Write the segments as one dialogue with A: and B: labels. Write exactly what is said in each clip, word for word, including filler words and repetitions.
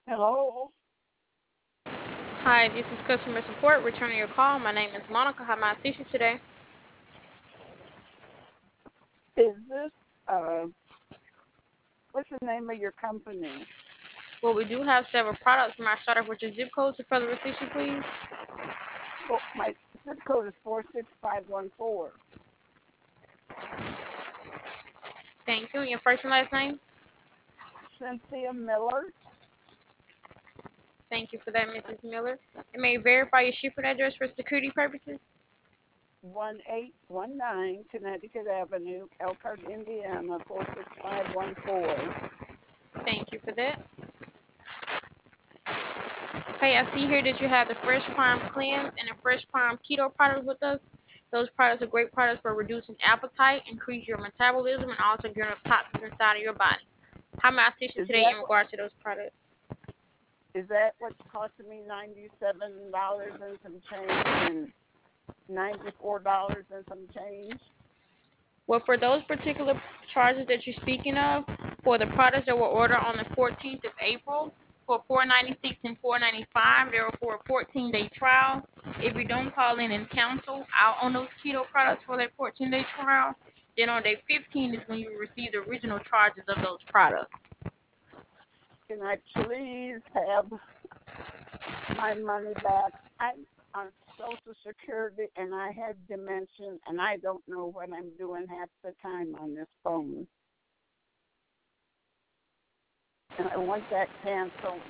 A: Hello,
B: Hi, this is customer support. Returning your call. My name is Monica. How may I assist you today?
A: is this, uh, what's the name of your company?
B: Well, we do have several products. May I start off with your zip code to further assist you, please?
A: Well, my zip code is four six five one four.
B: Thank you. And your first and last name?
A: Cynthia Miller,
B: Thank you for that, Missus Miller. And may you verify your shipping address for security purposes?
A: one eight one nine Connecticut Avenue, Elkhart, Indiana, four six five one four.
B: Thank you for that. Okay, I see here that you have the Fresh Prime Cleanse and the Fresh Prime Keto products with us. Those products are great products for reducing appetite, increase your metabolism, and also getting rid of toxins inside of your body. How may I assist you
A: Is
B: today
A: that
B: in
A: what,
B: regards to those products?
A: is that what's costing me ninety-seven dollars and some change and ninety-four dollars and some change?
B: Well, for those particular charges that you're speaking of, for the products that were ordered on the fourteenth of April, for four ninety-six and four ninety-five, they were for a fourteen-day trial. If you don't call in and cancel out on those keto products for that fourteen-day trial, then on day fifteen is when you receive the original charges of those products.
A: Can I please have my money back? I'm on Social Security and I have dementia and I don't know what I'm doing half the time on this phone. And I want that canceled.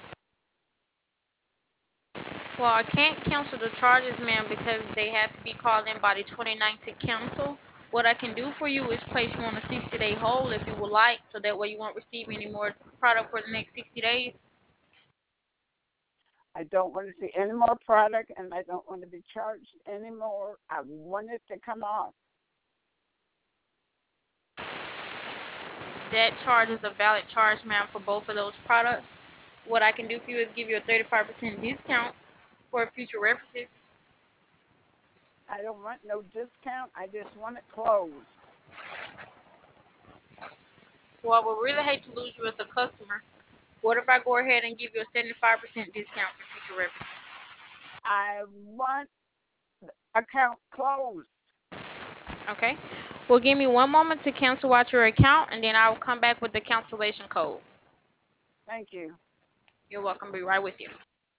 B: Well, I can't cancel the charges, ma'am, because they have to be called in by the twenty-ninth to cancel. What I can do for you is place you on a sixty-day hold if you would like, so that way you won't receive any more product for the next sixty days.
A: I don't want to see any more product and I don't want to be charged anymore. I want it to come off.
B: That charge is a valid charge, ma'am, for both of those products. What I can do for you is give you a thirty-five percent discount for future references.
A: I don't want no discount. I just want it closed.
B: Well, I would really hate to lose you as a customer. What if I go ahead and give you a seventy-five percent discount for future references?
A: I want account closed.
B: Okay. Well, give me one moment to cancel out your account, and then I will come back with the cancellation code.
A: Thank you.
B: You're welcome. Be right with you.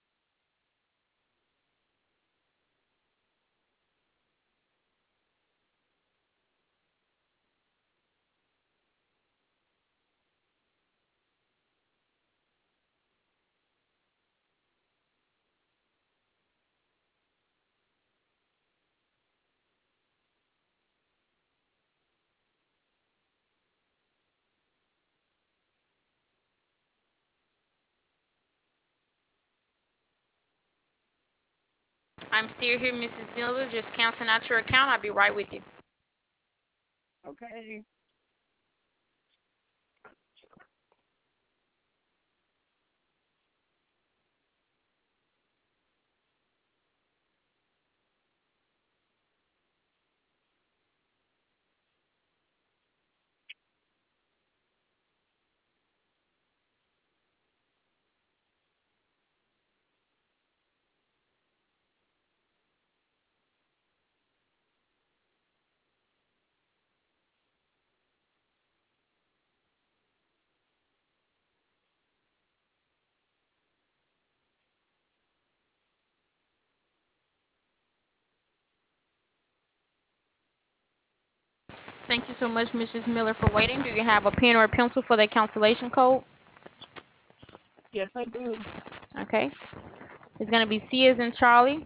B: I'm still here, Missus Miller. Just canceling out your account. I'll be right with you.
A: Okay.
B: Thank you so much, Missus Miller, for waiting. Do you have a pen or a pencil for the cancellation code?
A: Yes, I do.
B: Okay. It's going to be C as in Charlie,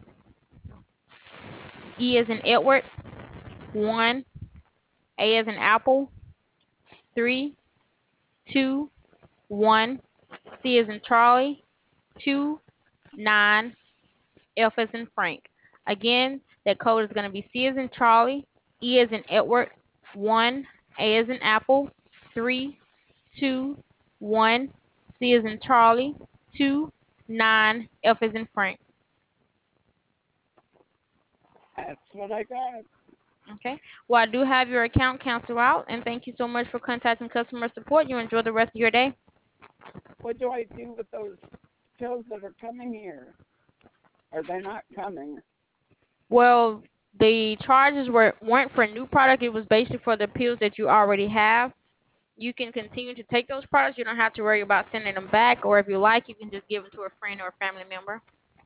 B: E as in Edward, one, A as in Apple, three, two, one, C as in Charlie, two, nine, F as in Frank. Again, that code is going to be C as in Charlie, E as in Edward, one, A as in Apple, three, two, one, C as in Charlie, two, nine, F as in Frank.
A: That's what I got.
B: Okay. Well, I do have your account canceled out, and thank you so much for contacting customer support. You enjoy the rest of your day.
A: what do I do with those pills that are coming here? Are they not coming?
B: Well, the charges were weren't for new product. It was basically for the pills that you already have. You can continue to take those products. You don't have to worry about sending them back, or if you like, you can just give them to a friend or a family member.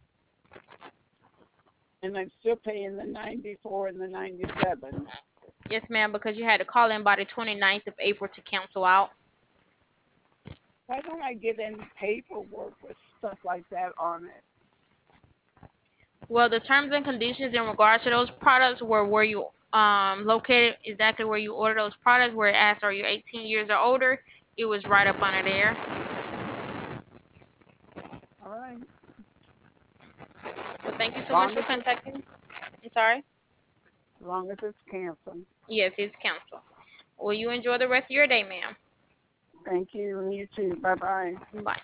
A: And I'm still paying the ninety-four and the ninety-seven.
B: Yes, ma'am, because you had to call in by the twenty-ninth of April to cancel out.
A: Why don't I get any paperwork with stuff like that on it?
B: Well, the terms and conditions in regards to those products were where you um located, exactly where you order those products, where it asks, are you eighteen years or older? It was right up under there.
A: All right.
B: Well, thank you so
A: Long
B: much for
A: as it's,
B: contacting. I'm sorry?
A: as long as it's canceled.
B: Yes, it's canceled. Well, you enjoy the rest of your day, ma'am.
A: Thank you, and you too. Bye-bye.
B: Bye.